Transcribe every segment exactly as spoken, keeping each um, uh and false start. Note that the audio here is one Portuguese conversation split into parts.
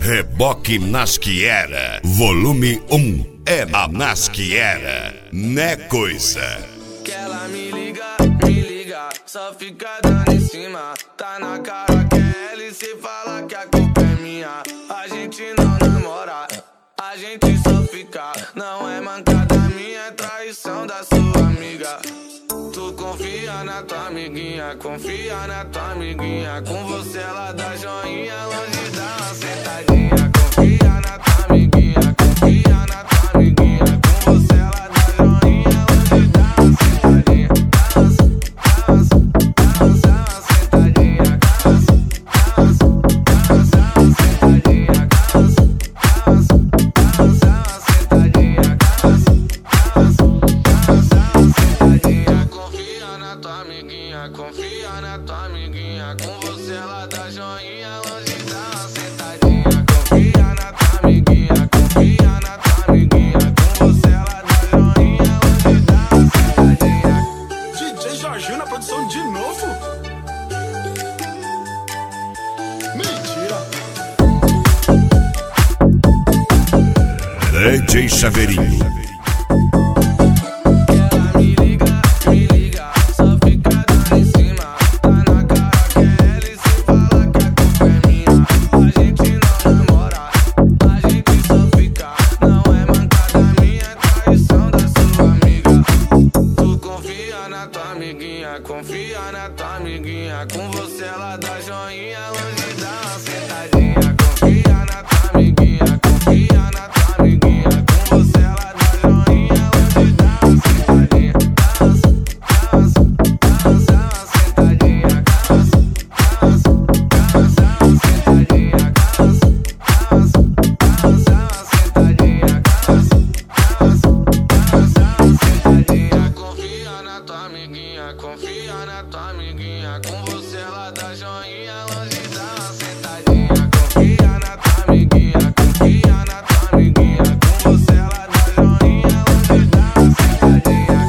Reboque Nasquiera, volume um. É a Nasquiera, né coisa? Que ela me liga, me liga, só fica dando em cima. Tá na cara que é ela e cê fala que a culpa é minha. A gente não namora, a gente só fica. Não é mancada minha, é traição da sua amiga. Tu confia na tua amiguinha, confia na tua amiguinha. Com você ela dá joinha, longe dá uma sentadinha. Confia na tua amiguinha, confia na tua amiguinha. Com você ela dá joinha, longe dá uma sentadinha. Dá uma, dá uma, dá uma sentadinha. Dá uma, dá uma, dá uma sentadinha. Dá uma, dá uma, dá uma sentadinha. Dá uma, dá uma, dá uma sentadinha. Confia na tua amiguinha, confia na tua amiguinha. Com você ela dá joinha, longe dá uma sentadinha. Confia na tua amiguinha, confia na tua amiguinha. Com você ela dá joinha, longe dá uma sentadinha. D J Jorginho na produção de novo? Mentira! D J Chaveirinho. Confia na tua amiguinha, com você ela dá joinha, longe dá uma sentadinha. Confia na tua amiguinha, confia na tua amiguinha. Com você ela dá joinha, longe dá uma sentadinha. Dá uma, dá uma, dá uma, dá uma sentadinha. Dá uma, dá uma, dá uma, dá uma sentadinha. Dá uma, dá uma, dá uma, dá uma sentadinha. Dá uma, dá uma, dá uma, dá uma sentadinha. Confia na tua amiguinha, confia na tua amiguinha. Com você ela dá joinha, longe dá uma sentadinha. Confia na tua amiguinha, confia na tua amiguinha. Com você ela dá joinha, longe dá uma sentadinha.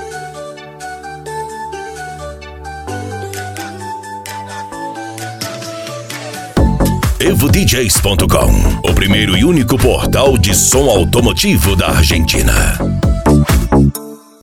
evo D Js ponto com, o primeiro e único portal de som automotivo da Argentina.